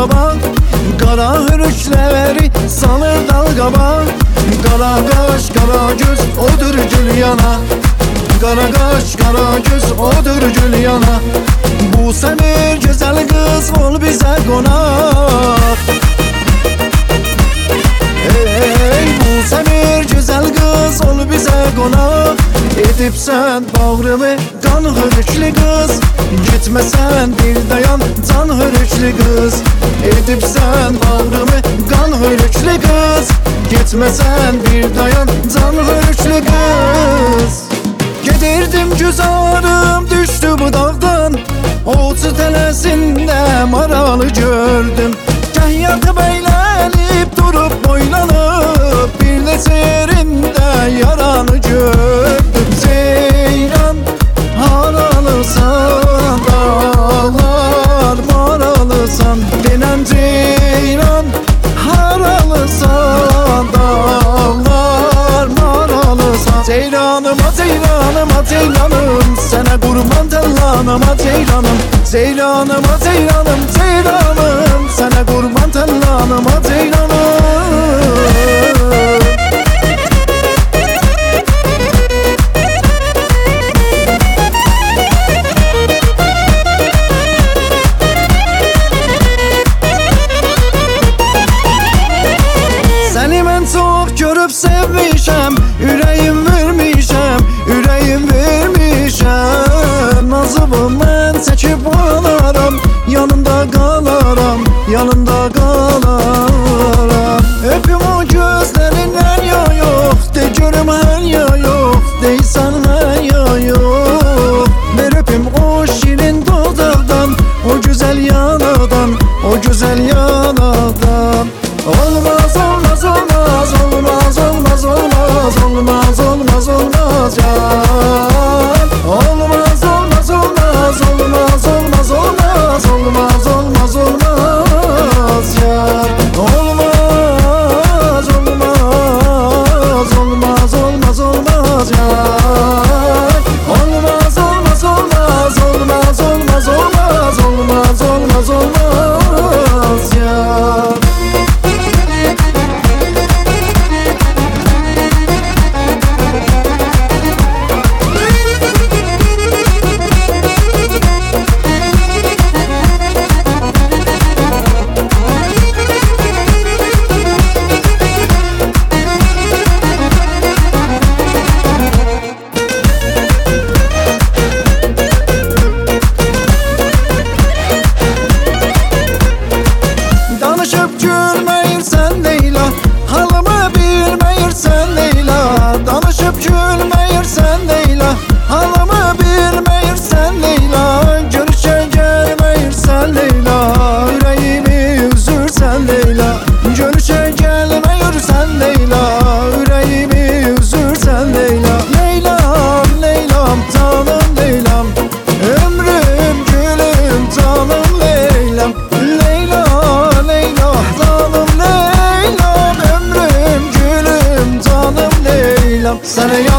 qabaq, qara hürükləri salır dal qabaq. Qara qaş, qara göz, odur gül yana. Qara qaş, qara göz, odur gül yana. Bu səmir gözəl qız, ol bizə qonaq. Ey bu səmir gözəl qız, ol bizə qonaq. Edibsən bağrımı qan hürüklü qız, gitməsən bir dayan can hürüklü qız. Edibsən bağrımı qan hürüklü qız, gitməsən bir dayan can hürüklü qız. Gedirdim güzarım düşdü bu dağdan, Oğuz tələsində maralı gördüm. Gəh yatıb əylənib durub boylanıb, bir neçə yerində yaranı gördüm. Ceyran haralısan, dağlar maralısan. Denən ceyran haralısan, dağlar maralısan. Ceyranıma ceyranıma ceylanım, sənə qurban təllanıma ceylanım. Ceylanıma ceylanım ceylanım, sənə qurban təllanıma ceylanım. Səni mən çox görüb sevmişəm, ürəyim vermişəm, ürəyim vermişəm. Nazımı mən çəkib alaram, yanında qalaram, yanında qalaram. Öpüm o gözlərindən ya yox, de görüm hər ya yox, deysən hər ya yox. Ver öpüm o şirin dodaqdan, o gözəl yanadan, o gözəl yanadan. Olmaz olmaz olmaz olmaz olmaz olmaz olmaz olmaz olmaz can. Olmaz olmaz olmaz olmaz olmaz olmaz olmaz olmaz olmaz yar. Olmaz olmaz olmaz olmaz olmaz yar. Olmaz olmaz olmaz olmaz olmaz olmaz olmaz olmaz olmaz yar. Danışıp gülməyirsən Leyla, halımı bilməyirsən Leyla. Danışıp gülməyirsən Leyla, halımı bilməyirsən Leyla. Görüşə gəlməyirsən Leyla, ürəyimi üzürsən Leyla. Görüşə gəlməyirsən Leyla, ürəyimi üzürsən Leyla. Leylam, Leylam, canım Leylam, ömrüm gülüm canım Leylam. Leyla, Leyla, canım Leylam, ömrüm gülüm canım Leylam. Sənə